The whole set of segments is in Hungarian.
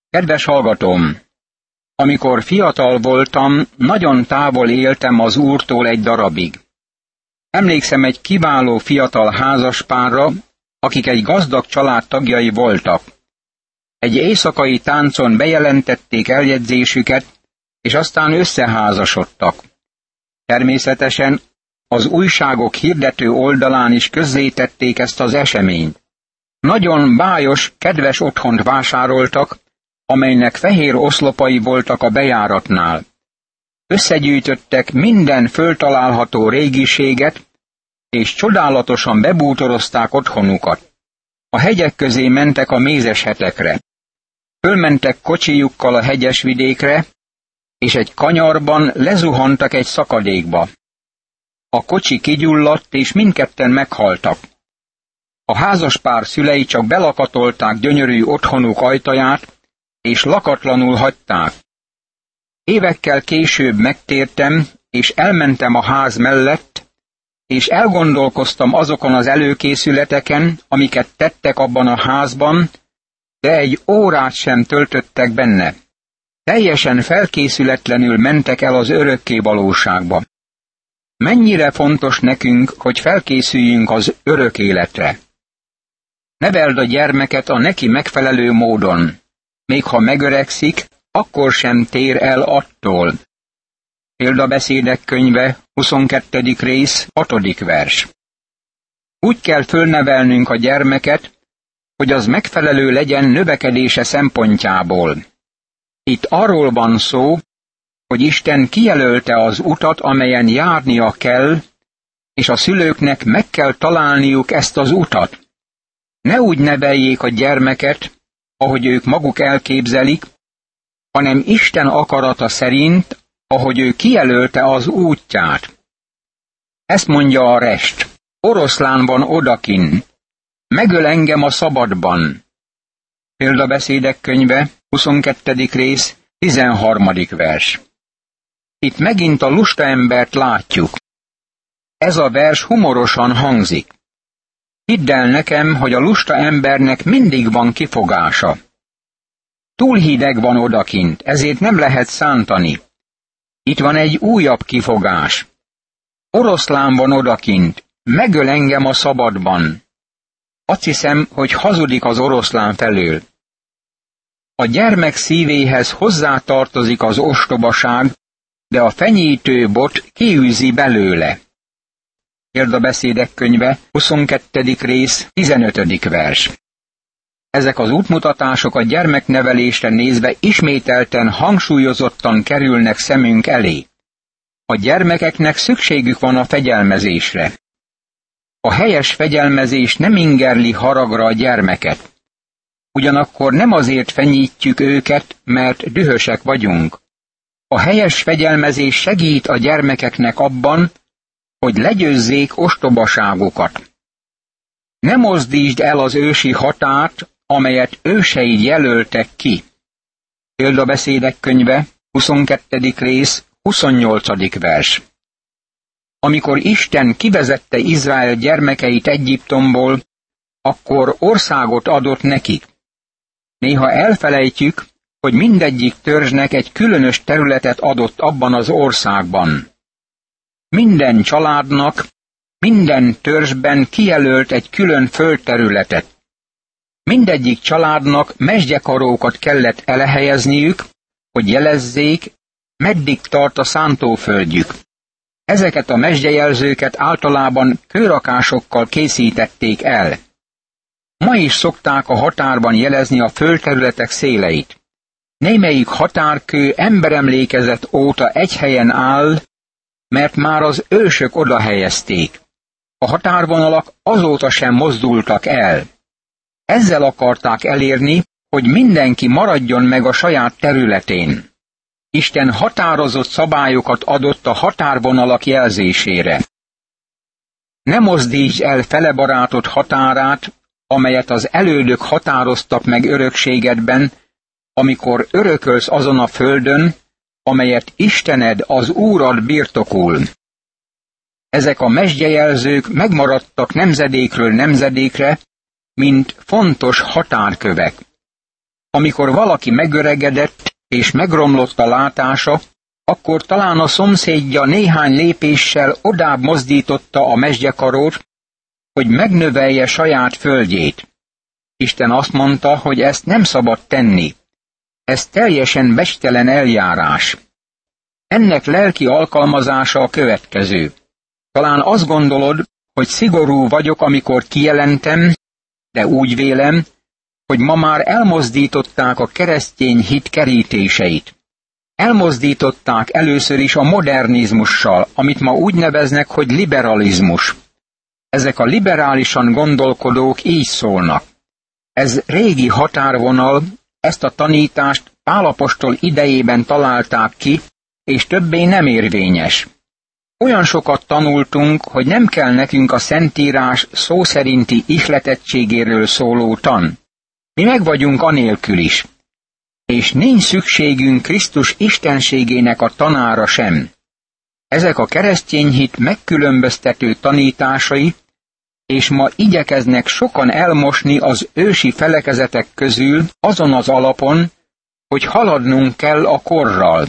Kedves hallgatóm! Amikor fiatal voltam, nagyon távol éltem az Úrtól egy darabig. Emlékszem egy kiváló fiatal házaspárra, akik egy gazdag család tagjai voltak. Egy éjszakai táncon bejelentették eljegyzésüket, és aztán összeházasodtak. Természetesen az újságok hirdető oldalán is közzétették ezt az eseményt. Nagyon bájos, kedves otthont vásároltak, amelynek fehér oszlopai voltak a bejáratnál. Összegyűjtöttek minden föltalálható régiséget, és csodálatosan bebútorozták otthonukat. A hegyek közé mentek a mézeshetekre. Fölmentek kocsijukkal a hegyes vidékre, és egy kanyarban lezuhantak egy szakadékba. A kocsi kigyulladt, és mindketten meghaltak. A házaspár szülei csak belakatolták gyönyörű otthonuk ajtaját, és lakatlanul hagyták. Évekkel később megtértem, és elmentem a ház mellett, és elgondolkoztam azokon az előkészületeken, amiket tettek abban a házban, de egy órát sem töltöttek benne. Teljesen felkészületlenül mentek el az örökké valóságba. Mennyire fontos nekünk, hogy felkészüljünk az örök életre. Neveld a gyermeket a neki megfelelő módon. Még ha megöregszik, akkor sem tér el attól. Példabeszédek könyve, 22. rész, 6. vers. Úgy kell fölnevelnünk a gyermeket, hogy az megfelelő legyen növekedése szempontjából. Itt arról van szó, hogy Isten kijelölte az utat, amelyen járnia kell, és a szülőknek meg kell találniuk ezt az utat. Ne úgy neveljék a gyermeket, ahogy ők maguk elképzelik, hanem Isten akarata szerint, ahogy ő kijelölte az útját. Ezt mondja a rest: oroszlán van odakin, megöl engem a szabadban. Példabeszédek könyve, 22. rész, 13. vers. Itt megint a lusta embert látjuk. Ez a vers humorosan hangzik. Hidd el nekem, hogy a lusta embernek mindig van kifogása. Túl hideg van odakint, ezért nem lehet szántani. Itt van egy újabb kifogás. Oroszlán van odakint, megöl engem a szabadban. Azt hiszem, hogy hazudik az oroszlán felől. A gyermek szívéhez hozzátartozik az ostobaság, de a fenyítő bot kiűzi belőle. Példabeszédek könyve, 22. rész, 15. vers. Ezek az útmutatások a gyermeknevelésre nézve ismételten hangsúlyozottan kerülnek szemünk elé. A gyermekeknek szükségük van a fegyelmezésre. A helyes fegyelmezés nem ingerli haragra a gyermeket. Ugyanakkor nem azért fenyítjük őket, mert dühösek vagyunk. A helyes fegyelmezés segít a gyermekeknek abban, hogy legyőzzék ostobaságukat. Ne mozdítsd el az ősi határt, amelyet őseid jelöltek ki. Példabeszédek könyve, 22. rész, 28. vers. Amikor Isten kivezette Izrael gyermekeit Egyiptomból, akkor országot adott nekik. Néha elfelejtjük, hogy mindegyik törzsnek egy különös területet adott abban az országban. Minden családnak, minden törzsben kijelölt egy külön földterületet. Mindegyik családnak mesdjekarókat kellett elhelyezniük, hogy jelezzék, meddig tart a szántóföldjük. Ezeket a mesdjejelzőket általában kőrakásokkal készítették el. Ma is szokták a határban jelezni a földterületek széleit. Némelyik határkő emberemlékezet óta egy helyen áll, mert már az ősök oda helyezték. A határvonalak azóta sem mozdultak el. Ezzel akarták elérni, hogy mindenki maradjon meg a saját területén. Isten határozott szabályokat adott a határvonalak jelzésére. Ne mozdítsd el fele barátod határát, amelyet az elődök határoztak meg örökségedben, amikor örökölsz azon a földön, amelyet Istened, az Úrad birtokol. Ezek a mesdjejelzők megmaradtak nemzedékről nemzedékre, mint fontos határkövek. amikor valaki megöregedett és megromlott a látása, akkor talán a szomszédja néhány lépéssel odább mozdította a mezgyekarót, hogy megnövelje saját földjét. Isten azt mondta, hogy ezt nem szabad tenni. Ez teljesen becstelen eljárás. Ennek lelki alkalmazása a következő. Talán azt gondolod, hogy szigorú vagyok, amikor kijelentem, de úgy vélem, hogy ma már elmozdították a keresztény hit kerítéseit. Elmozdították először is a modernizmussal, amit ma úgy neveznek, hogy liberalizmus. Ezek a liberálisan gondolkodók így szólnak. Ez régi határvonal, ezt a tanítást Pál apostol idejében találták ki, és többé nem érvényes. Olyan sokat tanultunk, hogy nem kell nekünk a Szentírás szó szerinti ihletettségéről szóló tan. Mi meg vagyunk anélkül is. És nincs szükségünk Krisztus istenségének a tanára sem. Ezek a keresztény hit megkülönböztető tanításai, és ma igyekeznek sokan elmosni az ősi felekezetek közül azon az alapon, hogy haladnunk kell a korral.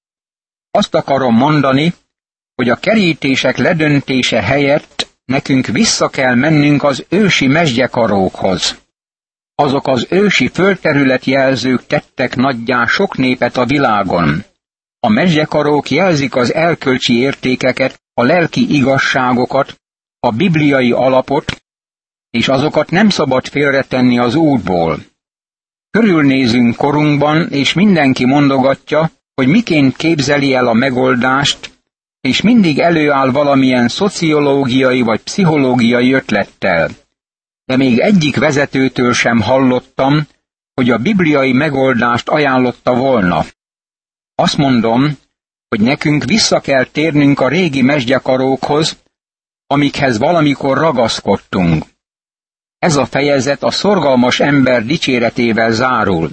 Azt akarom mondani, hogy a kerítések ledöntése helyett nekünk vissza kell mennünk az ősi mezgyekarókhoz. Azok az ősi földterületjelzők tettek nagyjá sok népet a világon. A mezgyekarók jelzik az erkölcsi értékeket, a lelki igazságokat, a bibliai alapot, és azokat nem szabad félretenni az útból. Körülnézünk korunkban, és mindenki mondogatja, hogy miként képzeli el a megoldást, és mindig előáll valamilyen szociológiai vagy pszichológiai ötlettel. De még egyik vezetőtől sem hallottam, hogy a bibliai megoldást ajánlotta volna. Azt mondom, hogy nekünk vissza kell térnünk a régi mezgyekarókhoz, amikhez valamikor ragaszkodtunk. Ez a fejezet a szorgalmas ember dicséretével zárul.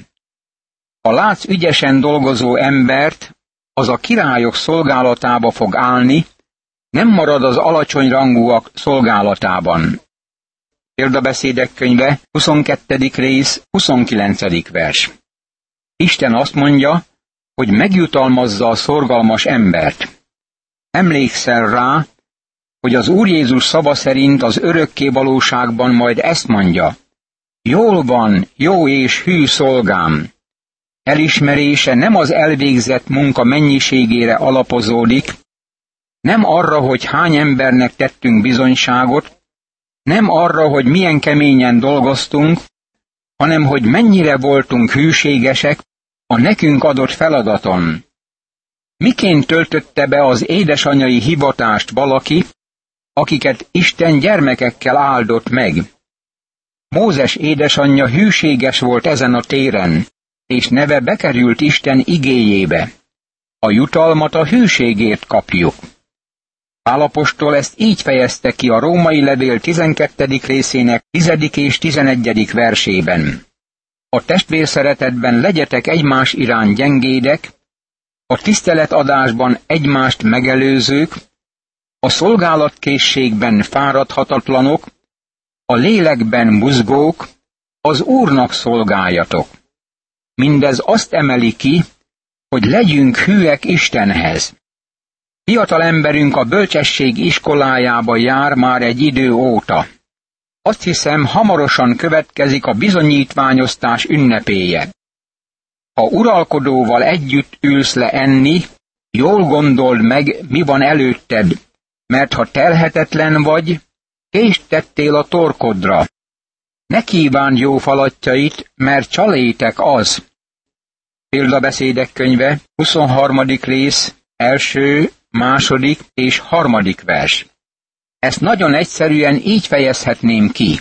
Ha látsz ügyesen dolgozó embert, az a királyok szolgálatába fog állni, nem marad az alacsony rangúak szolgálatában. Példabeszédek könyve, 22. rész, 29. vers. Isten azt mondja, hogy megjutalmazza a szorgalmas embert. Emlékszel rá, hogy az Úr Jézus szava szerint az örökké valóságban majd ezt mondja: jól van, jó és hű szolgám. Elismerése nem az elvégzett munka mennyiségére alapozódik, nem arra, hogy hány embernek tettünk bizonyságot, nem arra, hogy milyen keményen dolgoztunk, hanem hogy mennyire voltunk hűségesek a nekünk adott feladaton. Miként töltötte be az édesanyai hivatást valaki, akiket Isten gyermekekkel áldott meg? Mózes édesanyja hűséges volt ezen a téren, és neve bekerült Isten igéjébe. A jutalmat a hűségért kapjuk. Pál apostol ezt így fejezte ki a római levél 12. részének 10. és 11. versében. A testvérszeretetben legyetek egymás iránt gyengédek, a tiszteletadásban egymást megelőzők, a szolgálatkészségben fáradhatatlanok, a lélekben buzgók, az Úrnak szolgáljatok. Mindez azt emeli ki, hogy legyünk hűek Istenhez. Fiatal emberünk a bölcsesség iskolájába jár már egy idő óta. Azt hiszem, hamarosan következik a bizonyítványosztás ünnepéje. Ha uralkodóval együtt ülsz le enni, jól gondold meg, mi van előtted, mert ha telhetetlen vagy, kést tettél a torkodra. Ne kívánd jó falatjait, mert csalétek az. Példabeszédek könyve, 23. rész, 1., 2. és 3. vers. Ezt nagyon egyszerűen így fejezhetném ki.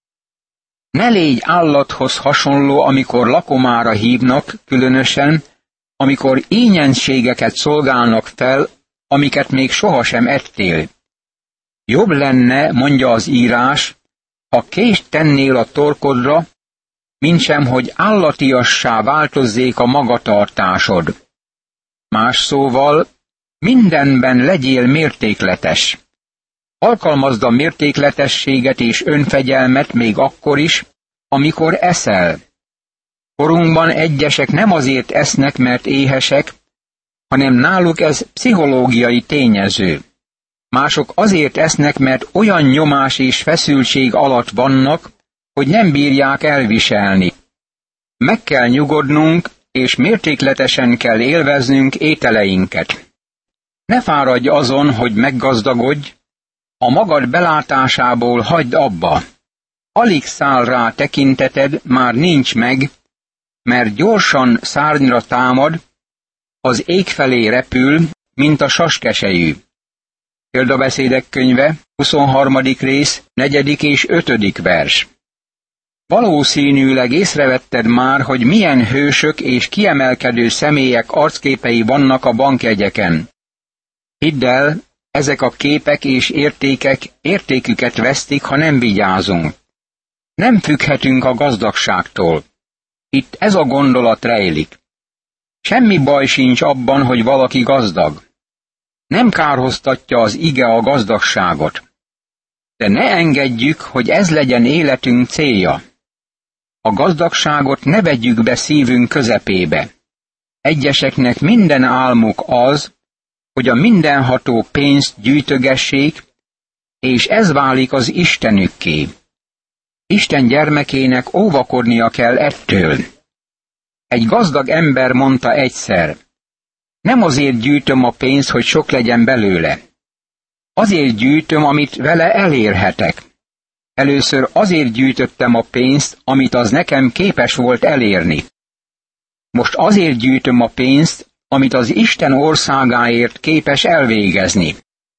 Ne légy állathoz hasonló, amikor lakomára hívnak, különösen, amikor ínyenségeket szolgálnak fel, amiket még sohasem ettél. Jobb lenne, mondja az írás, ha kést tennél a torkodra, mintsem, hogy állatiassá változzék a magatartásod. Más szóval, mindenben legyél mértékletes. Alkalmazd a mértékletességet és önfegyelmet még akkor is, amikor eszel. Korunkban egyesek nem azért esznek, mert éhesek, hanem náluk ez pszichológiai tényező. Mások azért esznek, mert olyan nyomás és feszültség alatt vannak, hogy nem bírják elviselni. Meg kell nyugodnunk, és mértékletesen kell élveznünk ételeinket. Ne fáradj azon, hogy meggazdagodj, a magad belátásából hagyd abba. Alig száll rá tekinteted, már nincs meg, mert gyorsan szárnyra támad, az ég felé repül, mint a saskeselyű. Példabeszédek könyve, 23. rész, 4. és 5. vers. Valószínűleg észrevetted már, hogy milyen hősök és kiemelkedő személyek arcképei vannak a bankjegyeken. Hidd el, ezek a képek és értékek értéküket vesztik, ha nem vigyázunk. Nem függhetünk a gazdagságtól. Itt ez a gondolat rejlik. Semmi baj sincs abban, hogy valaki gazdag. Nem kárhoztatja az ige a gazdagságot. De ne engedjük, hogy ez legyen életünk célja. A gazdagságot ne vegyük be szívünk közepébe. Egyeseknek minden álmuk az, hogy a mindenható pénzt gyűjtögessék, és ez válik az Istenükké. Isten gyermekének óvakodnia kell ettől. Egy gazdag ember mondta egyszer, nem azért gyűjtöm a pénzt, hogy sok legyen belőle. Azért gyűjtöm, amit vele elérhetek. Először azért gyűjtöttem a pénzt, amit az nekem képes volt elérni. Most azért gyűjtöm a pénzt, amit az Isten országáért képes elvégezni.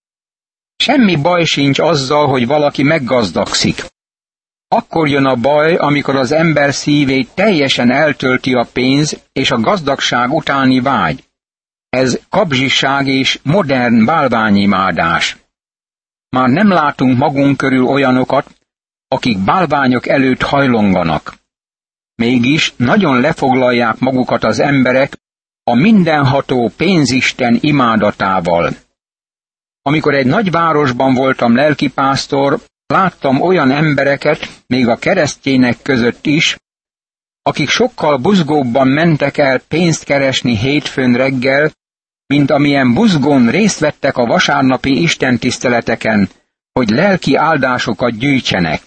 Semmi baj sincs azzal, hogy valaki meggazdagszik. Akkor jön a baj, amikor az ember szívét teljesen eltölti a pénz és a gazdagság utáni vágy. Ez kapzsiság és modern bálványimádás. Már nem látunk magunk körül olyanokat, akik bálványok előtt hajlonganak. Mégis nagyon lefoglalják magukat az emberek a mindenható pénzisten imádatával. Amikor egy nagy városban voltam lelkipásztor, láttam olyan embereket, még a keresztjének között is, akik sokkal buzgóbban mentek el pénzt keresni hétfőn reggel, mint amilyen buzgón részt vettek a vasárnapi istentiszteleteken, hogy lelki áldásokat gyűjtsenek.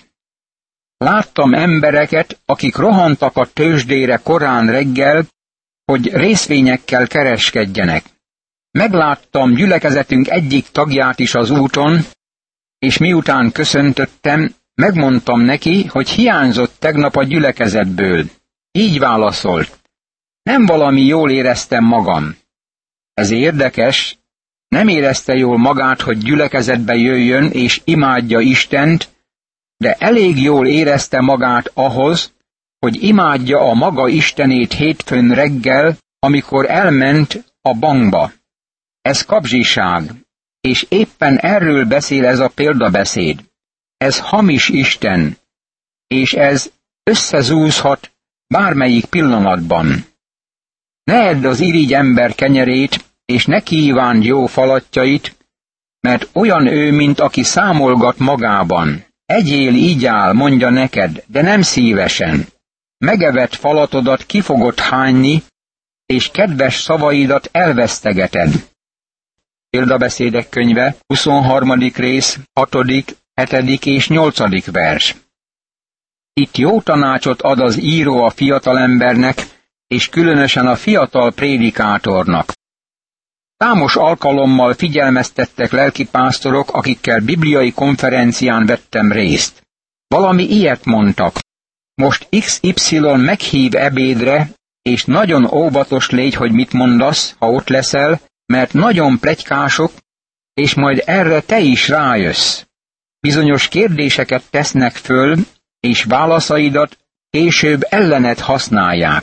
Láttam embereket, akik rohantak a tőzsdére korán reggel, hogy részvényekkel kereskedjenek. Megláttam gyülekezetünk egyik tagját is az úton, és miután köszöntöttem, megmondtam neki, hogy hiányzott tegnap a gyülekezetből. Így válaszolt, nem valami jól éreztem magam. Ez érdekes, nem érezte jól magát, hogy gyülekezetbe jöjjön és imádja Istent, de elég jól érezte magát ahhoz, hogy imádja a maga Istenét hétfőn reggel, amikor elment a bankba. Ez kapzsiság, és éppen erről beszél ez a példabeszéd. Ez hamis Isten, és ez összezúzhat bármelyik pillanatban. Ne edd az irigy ember kenyerét, és ne kívánd jó falatjait, mert olyan ő, mint aki számolgat magában. Egyél, igyál, mondja neked, de nem szívesen. Megevett falatodat ki fogod hányni, és kedves szavaidat elvesztegeted. Példabeszédek könyve, 23. rész, 6., 7. és 8. vers. Itt jó tanácsot ad az író a fiatalembernek, és különösen a fiatal prédikátornak. Számos alkalommal figyelmeztettek lelkipásztorok, akikkel bibliai konferencián vettem részt. Valami ilyet mondtak. Most XY meghív ebédre, és nagyon óvatos légy, hogy mit mondasz, ha ott leszel, mert nagyon pletykások, és majd erre te is rájössz. Bizonyos kérdéseket tesznek föl, és válaszaidat később ellened használják.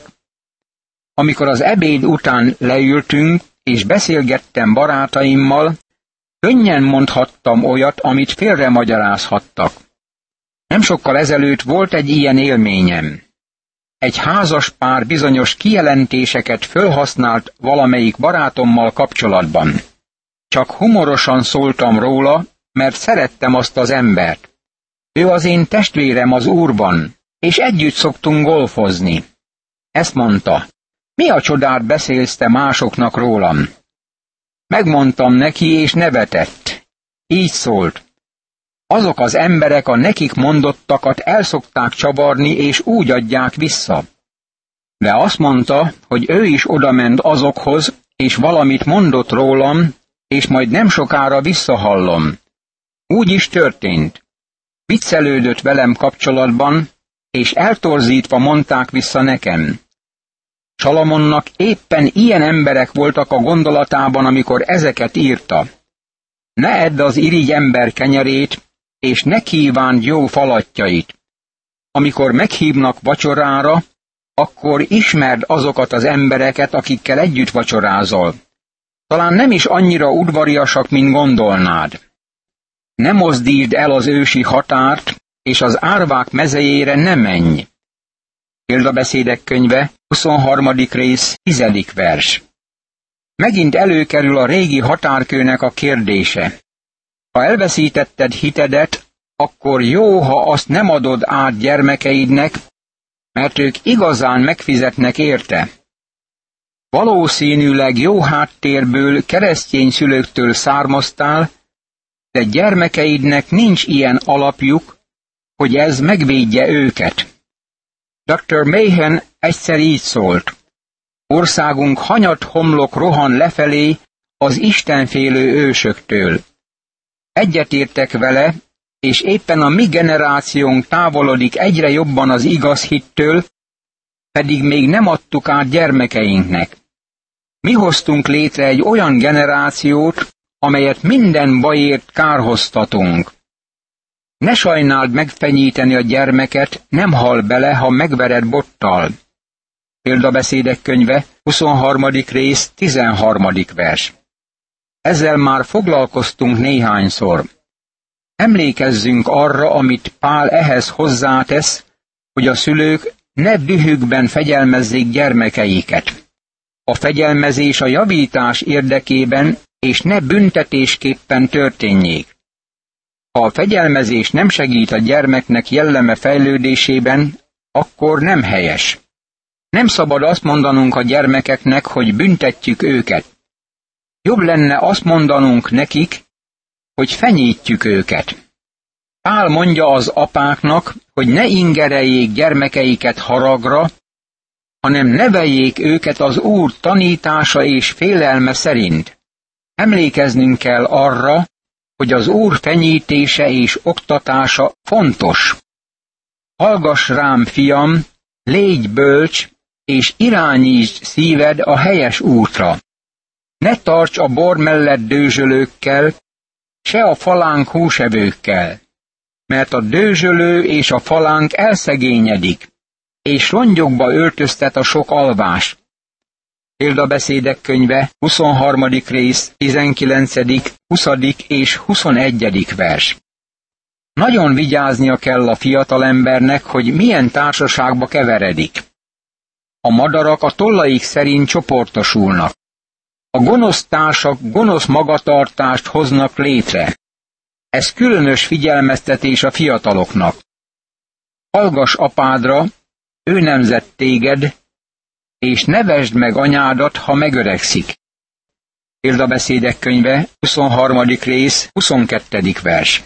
Amikor az ebéd után leültünk, és beszélgettem barátaimmal, könnyen mondhattam olyat, amit félremagyarázhattak. Nem sokkal ezelőtt volt egy ilyen élményem. Egy házas pár bizonyos kijelentéseket fölhasznált valamelyik barátommal kapcsolatban. Csak humorosan szóltam róla, mert szerettem azt az embert. Ő az én testvérem az Úrban, és együtt szoktunk golfozni. Ezt mondta: mi a csodát beszélsz te másoknak rólam? Megmondtam neki, és nevetett. Így szólt: azok az emberek a nekik mondottakat elszokták csavarni, és úgy adják vissza. De azt mondta, hogy ő is odament azokhoz, és valamit mondott rólam, és majd nem sokára visszahallom. Úgy is történt. Viccelődött velem kapcsolatban, és eltorzítva mondták vissza nekem. Salamonnak éppen ilyen emberek voltak a gondolatában, amikor ezeket írta. Ne edd az irigy ember kenyerét, és ne kívánd jó falatjait. Amikor meghívnak vacsorára, akkor ismerd azokat az embereket, akikkel együtt vacsorázol. Talán nem is annyira udvariasak, mint gondolnád. Ne mozdítsd el az ősi határt, és az árvák mezejére ne menj. Példabeszédek könyve, 23. rész, 10. vers. Megint előkerül a régi határkőnek a kérdése. Ha elveszítetted hitedet, akkor jó, ha azt nem adod át gyermekeidnek, mert ők igazán megfizetnek érte. Valószínűleg jó háttérből, keresztény szülőktől származtál, de gyermekeidnek nincs ilyen alapjuk, hogy ez megvédje őket. Dr. Mahan egyszer így szólt: országunk hanyat homlok rohan lefelé az istenfélő ősöktől. Egyetértek vele, és éppen a mi generációnk távolodik egyre jobban az igaz hittől, pedig még nem adtuk át gyermekeinknek. Mi hoztunk létre egy olyan generációt, amelyet minden bajért kárhoztatunk. Ne sajnáld megfenyíteni a gyermeket, nem hal bele, ha megvered bottal. Példabeszédek könyve, 23. rész, 13. vers. Ezzel már foglalkoztunk néhányszor. Emlékezzünk arra, amit Pál ehhez hozzátesz, hogy a szülők ne dühükben fegyelmezzék gyermekeiket. A fegyelmezés a javítás érdekében, és ne büntetésképpen történjék. Ha a fegyelmezés nem segít a gyermeknek jelleme fejlődésében, akkor nem helyes. Nem szabad azt mondanunk a gyermekeknek, hogy büntetjük őket. Jobb lenne azt mondanunk nekik, hogy fenyítjük őket. Pál mondja az apáknak, hogy ne ingereljék gyermekeiket haragra, hanem neveljék őket az Úr tanítása és félelme szerint. Emlékeznünk kell arra, hogy az Úr fenyítése és oktatása fontos. Hallgass rám, fiam, légy bölcs, és irányítsd szíved a helyes útra. Ne tarts a bor mellett dőzsölőkkel, se a falánk húsevőkkel, mert a dőzsölő és a falánk elszegényedik, és rongyokba öltöztet a sok alvás. Példabeszédek könyve, 23. rész, 19., 20. és 21. vers. Nagyon vigyáznia kell a fiatalembernek, hogy milyen társaságba keveredik. A madarak a tollaik szerint csoportosulnak. A gonosz társak gonosz magatartást hoznak létre. Ez különös figyelmeztetés a fiataloknak. Hallgass apádra, ő nemzett téged, és nevesd meg anyádat, ha megöregszik. Példabeszédek könyve, 23. rész, 22. vers.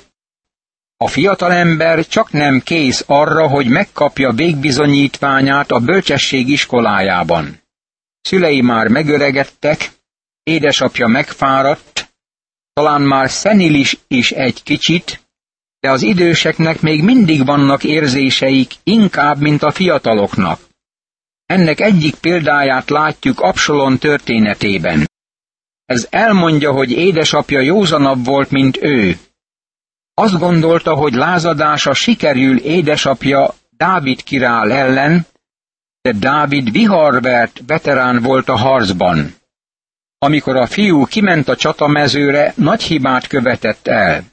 A fiatalember csak nem kész arra, hogy megkapja végbizonyítványát a bölcsesség iskolájában. Szülei már megöregedtek, édesapja megfáradt, talán már szenilis is egy kicsit, de az időseknek még mindig vannak érzéseik, inkább, mint a fiataloknak. Ennek egyik példáját látjuk Absalom történetében. Ez elmondja, hogy édesapja józanabb volt, mint ő. Azt gondolta, hogy lázadása sikerül édesapja Dávid király ellen, de Dávid viharvert veterán volt a harcban. Amikor a fiú kiment a csatamezőre, nagy hibát követett el.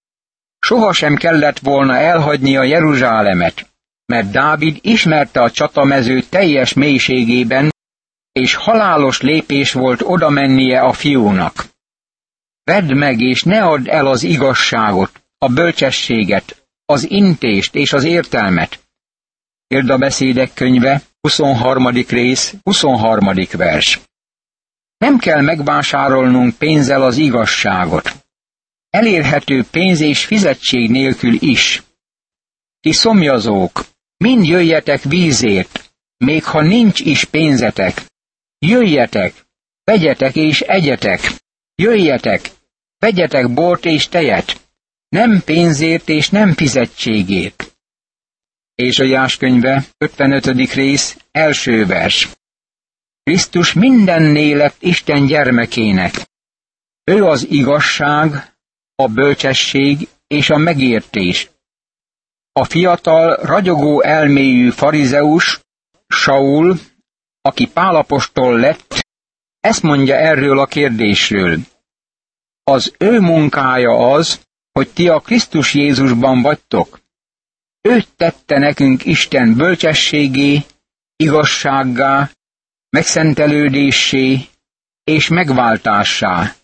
Sohasem kellett volna elhagynia Jeruzsálemet, mert Dávid ismerte a csatamező teljes mélységében, és halálos lépés volt oda mennie a fiúnak. Vedd meg, és ne add el az igazságot, a bölcsességet, az intést és az értelmet. Példabeszédek könyve, 23. rész, 23. vers. Nem kell megvásárolnunk pénzzel az igazságot. Elérhető pénz és fizetség nélkül is. Ti szomjazók, mind jöjjetek vízért, még ha nincs is pénzetek. Jöjjetek, vegyetek és egyetek. Jöjjetek, vegyetek bort és tejet. Nem pénzért és nem fizetségért. Ézsaiás könyve, 55. rész, első vers. Krisztus mindenné lett Isten gyermekének. Ő az igazság, a bölcsesség és a megértés. A fiatal, ragyogó elméjű farizeus, Saul, aki Pál apostol lett, ezt mondja erről a kérdésről. Az ő munkája az, hogy ti a Krisztus Jézusban vagytok. Őt tette nekünk Isten bölcsességé, igazsággá, megszentelődéssé és megváltássá.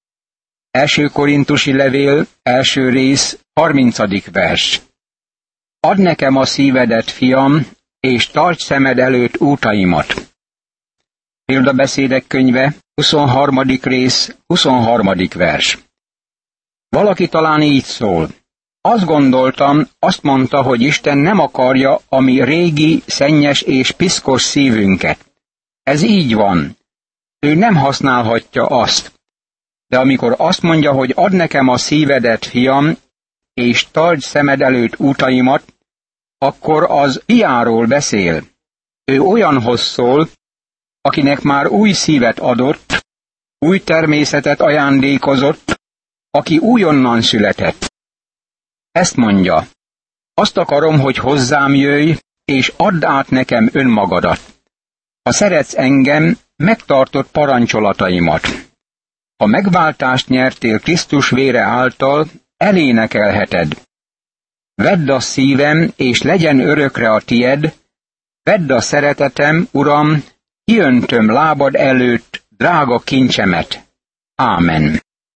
1. Korintusi levél, első rész, 30. vers. Add nekem a szívedet, fiam, és tarts szemed előtt útaimat. Példabeszédek könyve, 23. rész, 23. vers. Valaki talán így szól. Azt gondoltam, azt mondta, hogy Isten nem akarja a mi régi, szennyes és piszkos szívünket. Ez így van. Ő nem használhatja azt. De amikor azt mondja, hogy add nekem a szívedet, fiam, és tartsd szemed előtt útaimat, akkor az fiáról beszél. Ő olyanhoz szól, akinek már új szívet adott, új természetet ajándékozott, aki újonnan született. Ezt mondja, azt akarom, hogy hozzám jöjj, és add át nekem önmagadat. Ha szeretsz engem, megtartod parancsolataimat. Ha megváltást nyertél Krisztus vére által, elénekelheted. Vedd a szívem, és legyen örökre a tied, vedd a szeretetem, Uram, kiöntöm lábad előtt drága kincsemet. Ámen.